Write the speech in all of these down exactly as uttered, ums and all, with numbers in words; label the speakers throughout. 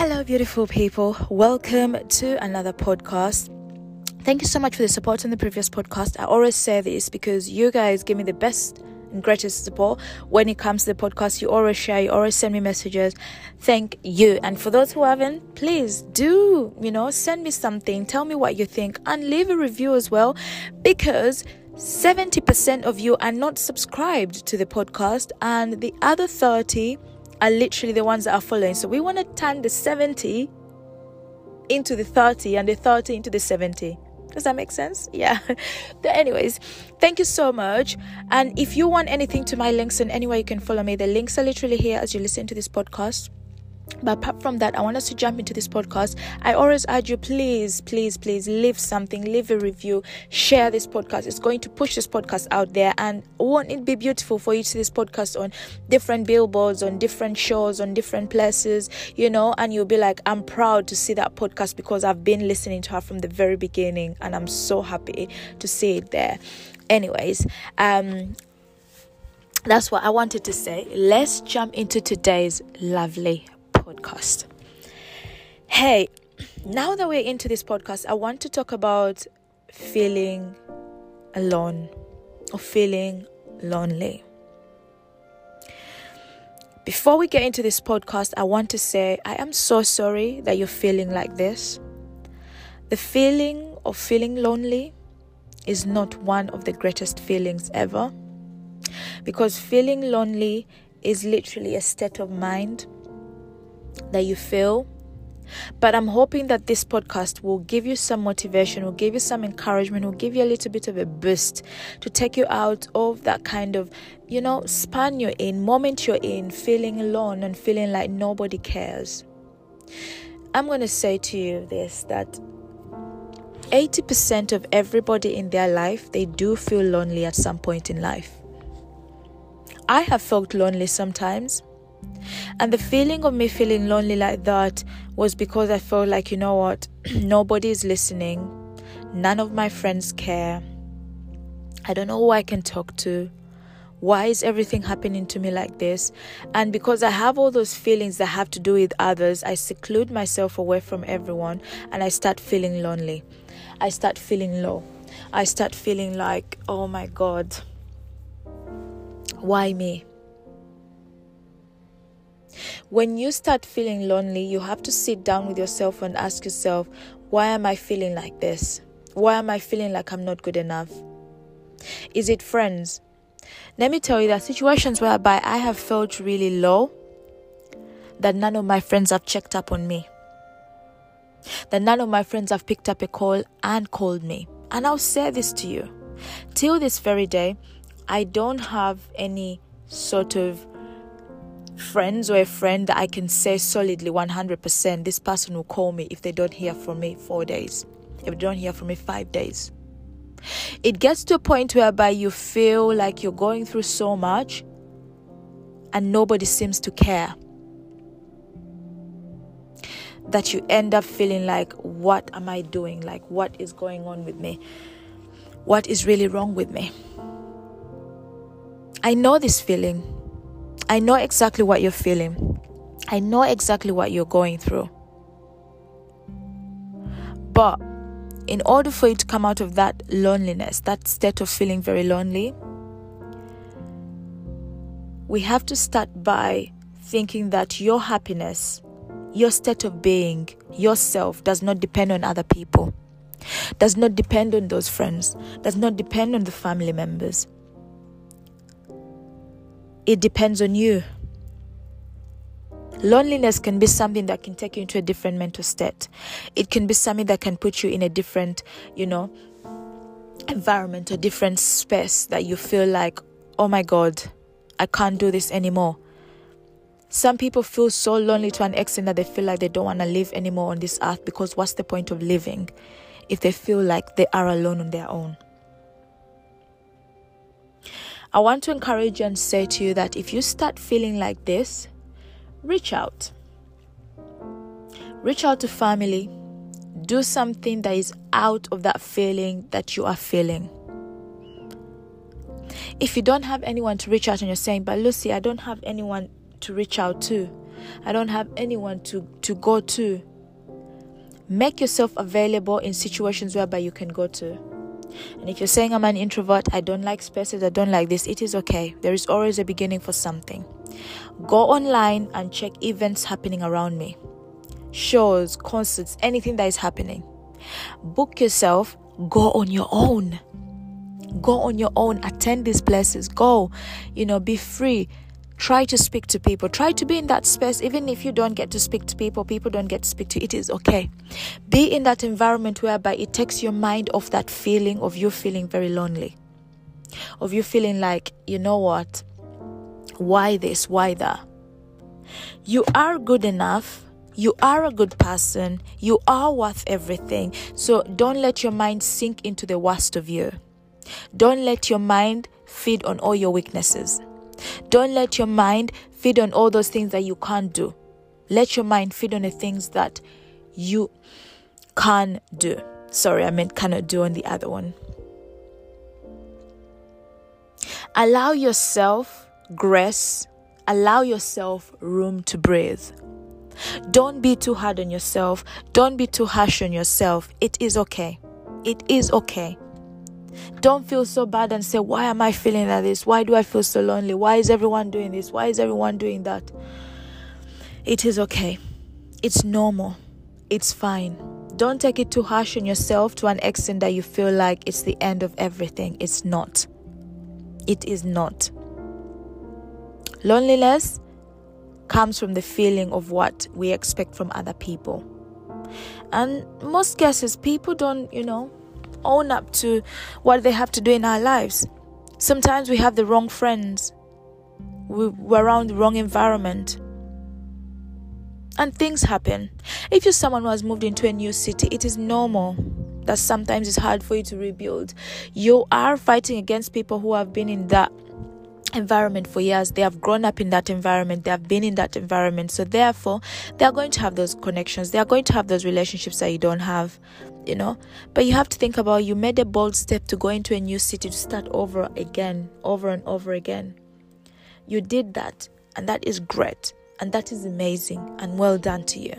Speaker 1: Hello, beautiful people. Welcome to another podcast. Thank you so much for the support on the previous podcast. I always say this because you guys give me the best and greatest support when it comes to the podcast. You always share, you always send me messages. Thank you. And for those who haven't, please do, you know, send me something. Tell me what you think and leave a review as well, because seventy percent of you are not subscribed to the podcast and the other thirty are literally the ones that are following. So we want to turn the seventy into the thirty and the thirty into the seventy. Does that make sense? Yeah. But anyways, thank you so much. And if you want anything to my links and anywhere you can follow me, the links are literally here as you listen to this podcast. But apart from that, I want us to jump into this podcast. I always urge you, please, please, please leave something, leave a review, share this podcast. It's going to push this podcast out there. And won't it be beautiful for you to see this podcast on different billboards, on different shows, on different places, you know, and you'll be like, I'm proud to see that podcast because I've been listening to her from the very beginning and I'm so happy to see it there. Anyways, um, that's what I wanted to say. Let's jump into today's lovely podcast. Hey, now that we're into this podcast, I want to talk about feeling alone or feeling lonely. Before we get into this podcast, I want to say I am so sorry that you're feeling like this. The feeling of feeling lonely is not one of the greatest feelings ever, because feeling lonely is literally a state of mind that you feel. But I'm hoping that this podcast will give you some motivation, will give you some encouragement, will give you a little bit of a boost to take you out of that kind of, you know, span you're in, moment you're in, feeling alone and feeling like nobody cares. I'm going to say to you this, that eighty percent of everybody in their life, they do feel lonely at some point in life. I have felt lonely sometimes. And the feeling of me feeling lonely like that was because I felt like, you know what, nobody is listening. None of my friends care. I don't know who I can talk to. Why is everything happening to me like this? And because I have all those feelings that have to do with others, I seclude myself away from everyone and I start feeling lonely. I start feeling low. I start feeling like, oh my God, why me? When you start feeling lonely, you have to sit down with yourself and ask yourself, why am I feeling like this? Why am I feeling like I'm not good enough? Is it friends? Let me tell you that situations whereby I have felt really low, that none of my friends have checked up on me, that none of my friends have picked up a call and called me. And I'll say this to you, till this very day, I don't have any sort of friends or a friend that I can say solidly one hundred percent this person will call me if they don't hear from me four days, if they don't hear from me five days. It gets to a point whereby you feel like you're going through so much and nobody seems to care, that you end up feeling like, what am I doing? Like, what is going on with me? What is really wrong with me? I know this feeling. I know exactly what you're feeling. I know exactly what you're going through. But in order for you to come out of that loneliness, that state of feeling very lonely, we have to start by thinking that your happiness, your state of being, yourself does not depend on other people, does not depend on those friends, does not depend on the family members. It depends on you. Loneliness can be something that can take you into a different mental state. It can be something that can put you in a different, you know, environment or different space that you feel like, oh my God, I can't do this anymore. Some people feel so lonely to an extent that they feel like they don't want to live anymore on this earth, because what's the point of living if they feel like they are alone on their own? I want to encourage you and say to you that if you start feeling like this, reach out. Reach out to family. Do something that is out of that feeling that you are feeling. If you don't have anyone to reach out and you're saying, but Lucy, I don't have anyone to reach out to. I don't have anyone to, to go to. Make yourself available in situations whereby you can go to. And if you're saying I'm an introvert, I don't like spaces, I don't like this, it is okay. There is always a beginning for something. Go online and check events happening around me. Shows, concerts, anything that is happening. Book yourself. Go on your own. Go on your own. Attend these places. Go. You know, be free. Try to speak to people. Try to be in that space. Even if you don't get to speak to people, people don't get to speak to you, it is okay. Be in that environment whereby it takes your mind off that feeling of you feeling very lonely. Of you feeling like, you know what? Why this? Why that? You are good enough. You are a good person. You are worth everything. So don't let your mind sink into the worst of you. Don't let your mind feed on all your weaknesses. Don't let your mind feed on all those things that you can't do. Let your mind feed on the things that you can do. Sorry, I meant cannot do on the other one. Allow yourself grace. Allow yourself room to breathe. Don't be too hard on yourself. Don't be too harsh on yourself. It is okay. It is okay. Don't feel so bad and say, why am I feeling like this? Why do I feel so lonely? Why is everyone doing this? Why is everyone doing that? It is okay. It's normal. It's fine. Don't take it too harsh on yourself to an extent that you feel like it's the end of everything. It's not. It is not. Loneliness comes from the feeling of what we expect from other people. And most cases, people don't, you know, own up to what they have to do in our lives. Sometimes we have the wrong friends. We, we're around the wrong environment. And things happen. If you're someone who has moved into a new city, it is normal that sometimes it's hard for you to rebuild. You are fighting against people who have been in that environment for years. They have grown up in that environment. They have been in that environment. So therefore, they are going to have those connections. They are going to have those relationships that you don't have, you know. But you have to think about, you made a bold step to go into a new city, to start over again, over and over again. You did that, and that is great, and that is amazing, and well done to you.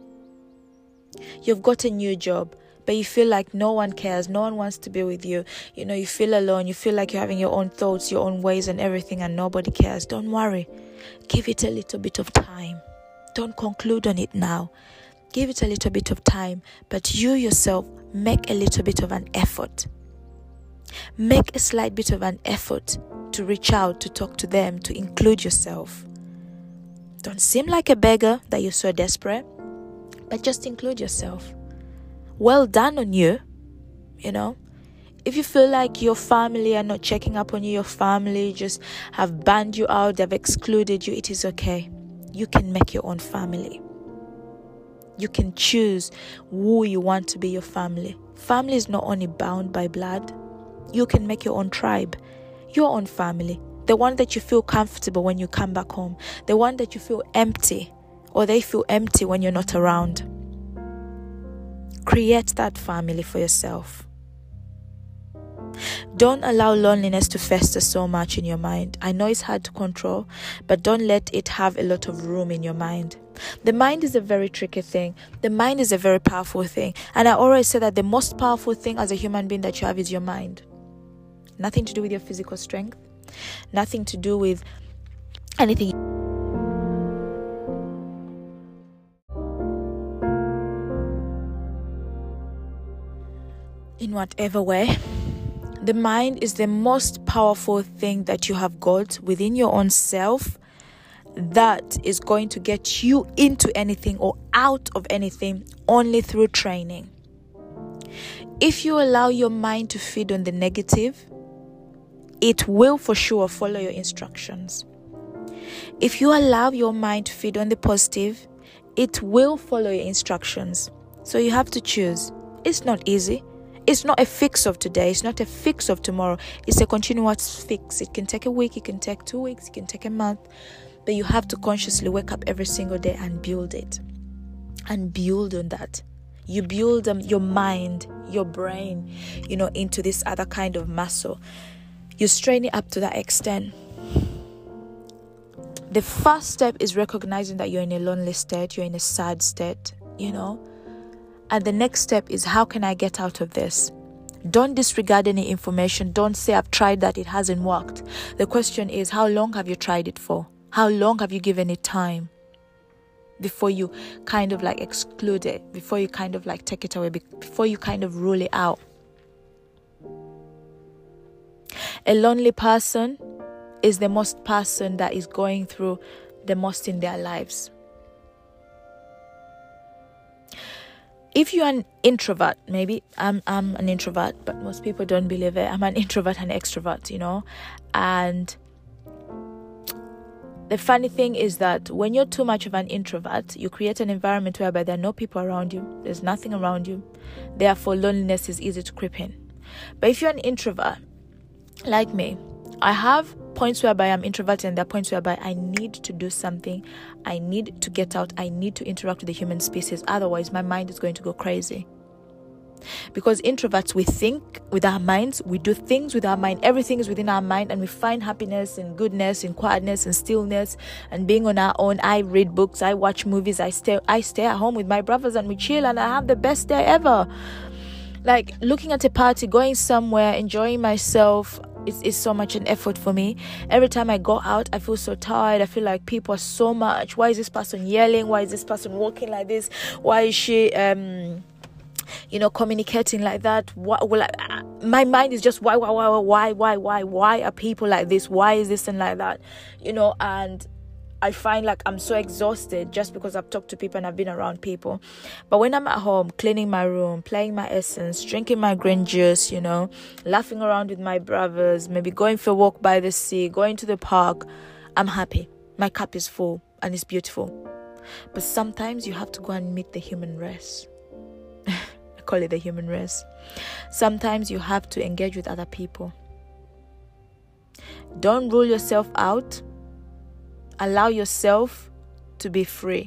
Speaker 1: You've got a new job, but you feel like no one cares, no one wants to be with you. You know, you feel alone, you feel like you're having your own thoughts, your own ways and everything, and nobody cares. Don't worry. Give it a little bit of time. Don't conclude on it now. Give it a little bit of time, but you yourself make a little bit of an effort. Make a slight bit of an effort to reach out, to talk to them, to include yourself. Don't seem like a beggar that you're so desperate, but just include yourself. Well done on you, you know. If you feel like your family are not checking up on you, your family just have banned you out, they've excluded you, it is okay. You can make your own family. You can choose who you want to be your family. Family is not only bound by blood. You can make your own tribe, your own family. The one that you feel comfortable when you come back home. The one that you feel empty, or they feel empty when you're not around. Create that family for yourself. Don't allow loneliness to fester so much in your mind. I know it's hard to control, but don't let it have a lot of room in your mind. The mind is a very tricky thing. The mind is a very powerful thing. And I always say that the most powerful thing as a human being that you have is your mind. Nothing to do with your physical strength. Nothing to do with anything. In whatever way, the mind is the most powerful thing that you have got within your own self that is going to get you into anything or out of anything only through training. If you allow your mind to feed on the negative, it will for sure follow your instructions. If you allow your mind to feed on the positive, it will follow your instructions. So you have to choose. It's not easy. It's not a fix of today. It's not a fix of tomorrow. It's a continuous fix. It can take a week. It can take two weeks. It can take a month. But you have to consciously wake up every single day and build it. And build on that. You build um, your mind, your brain, you know, into this other kind of muscle. You strain it up to that extent. the first step is recognizing that you're in a lonely state, you're in a sad state, you know. And the next step is, how can I get out of this? Don't disregard any information. Don't say, I've tried that, it hasn't worked. The question is, how long have you tried it for? How long have you given it time before you kind of like exclude it, before you kind of like take it away, before you kind of rule it out? A lonely person is the most person that is going through the most in their lives. If you're an introvert, maybe I'm I'm an introvert, but most people don't believe it. I'm an introvert and extrovert, you know. And the funny thing is that when you're too much of an introvert, you create an environment whereby there are no people around you. There's nothing around you. Therefore, loneliness is easy to creep in. But if you're an introvert, like me, I have points whereby I'm introverted, and there are points whereby I need to do something. I need to get out. I need to interact with the human species. Otherwise, my mind is going to go crazy. Because introverts, we think with our minds. We do things with our mind. Everything is within our mind, and we find happiness and goodness and quietness and stillness and being on our own. I read books. I watch movies. I stay, I stay at home with my brothers, and we chill, and I have the best day ever. Like looking at a party, going somewhere, enjoying myself. It's, it's so much an effort for me. Every time I go out, I feel so tired. I feel like people are so much. Why is this person yelling? Why is this person walking like this? Why is she, um, you know, communicating like that? Why, well, I, my mind is just why, why, why, why, why, why, why are people like this? Why is this and like that? You know, and I find like I'm so exhausted just because I've talked to people and I've been around people. But when I'm at home, cleaning my room, playing my essence, drinking my green juice, you know, laughing around with my brothers, maybe going for a walk by the sea, going to the park, I'm happy. My cup is full and it's beautiful. But sometimes you have to go and meet the human race. I call it the human race. Sometimes you have to engage with other people. Don't rule yourself out. Allow yourself to be free.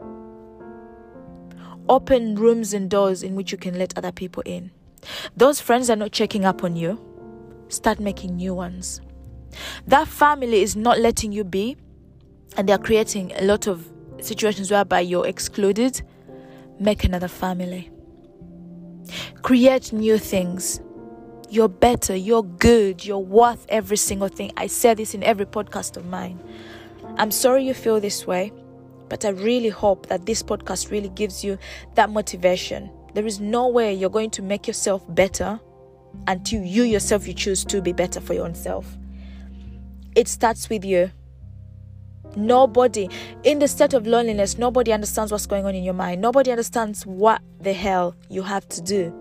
Speaker 1: Open rooms and doors in which you can let other people in. Those friends that are not checking up on you, start making new ones. That family is not letting you be, and they are creating a lot of situations whereby you're excluded. Make another family. Create new things. You're better, you're good, you're worth every single thing. I say this in every podcast of mine. I'm sorry you feel this way, but I really hope that this podcast really gives you that motivation. There is no way you're going to make yourself better until you yourself, you choose to be better for your own self. It starts with you. Nobody, in the state of loneliness, nobody understands what's going on in your mind. Nobody understands what the hell you have to do.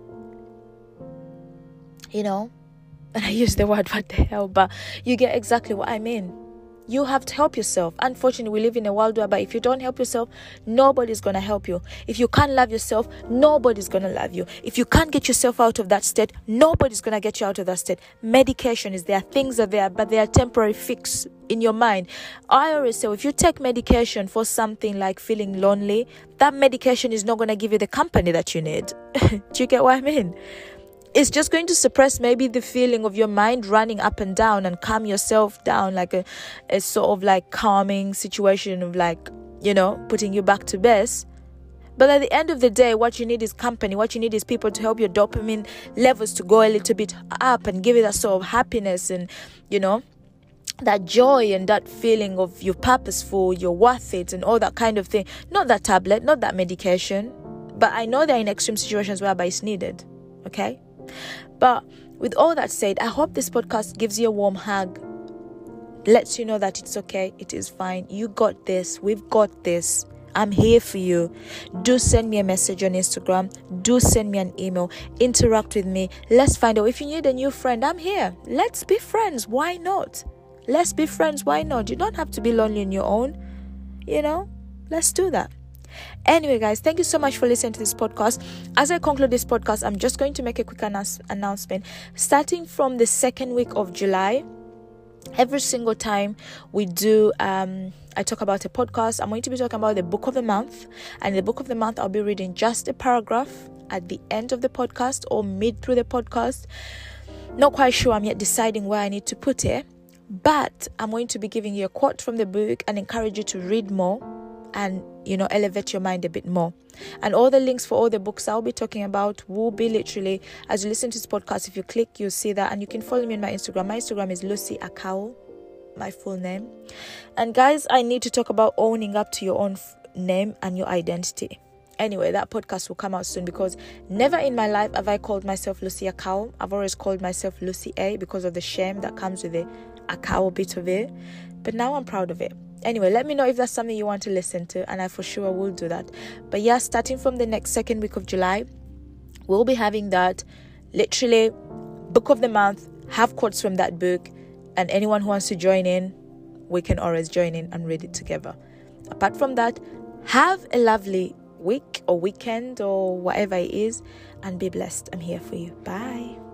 Speaker 1: You know, and I use the word what the hell, but you get exactly what I mean. You have to help yourself. Unfortunately, we live in a world whereby if you don't help yourself, nobody's going to help you. If you can't love yourself, nobody's going to love you. If you can't get yourself out of that state, nobody's going to get you out of that state. Medication is there. Things are there, but they are temporary fix in your mind. I always say, if you take medication for something like feeling lonely, that medication is not going to give you the company that you need. Do you get what I mean? It's just going to suppress maybe the feeling of your mind running up and down and calm yourself down, like a, a sort of like calming situation of like, you know, putting you back to base. But at the end of the day, what you need is company. What you need is people to help your dopamine levels to go a little bit up and give you that sort of happiness and, you know, that joy and that feeling of you're purposeful, you're worth it and all that kind of thing. Not that tablet, not that medication. But I know they're in extreme situations whereby it's needed. Okay? But with all that said, I hope this podcast gives you a warm hug, lets you know that it's okay, it is fine, you got this, we've got this, I'm here for you. Do send me a message on Instagram, do send me an email, interact with me, let's find out. If you need a new friend, I'm here. Let's be friends, why not? Let's be friends, why not? You don't have to be lonely on your own, you know, let's do that. Anyway, guys, thank you so much for listening to this podcast. As I conclude this podcast, I'm just going to make a quick announce- announcement. Starting from the second week of July, every single time we do, um, I talk about a podcast, I'm going to be talking about the book of the month. And in the book of the month, I'll be reading just a paragraph at the end of the podcast or mid through the podcast. Not quite sure. I'm yet deciding where I need to put it. But I'm going to be giving you a quote from the book and encourage you to read more and, you know, elevate your mind a bit more. And all the links for all the books I'll be talking about will be literally, as you listen to this podcast, if you click, you'll see that. And you can follow me on my Instagram. My Instagram is Lucy Akao, my full name. And guys, I need to talk about owning up to your own f- name and your identity. Anyway, that podcast will come out soon, because never in my life have I called myself Lucy Akao. I've always called myself Lucy A because of the shame that comes with the Akao bit of it. But now I'm proud of it. Anyway, let me know if that's something you want to listen to, and I for sure will do that. But yeah, starting from the next second week of July, we'll be having that literally book of the month, have quotes from that book, and anyone who wants to join in, we can always join in and read it together. Apart from that, have a lovely week or weekend or whatever it is, and be blessed. I'm here for you. Bye.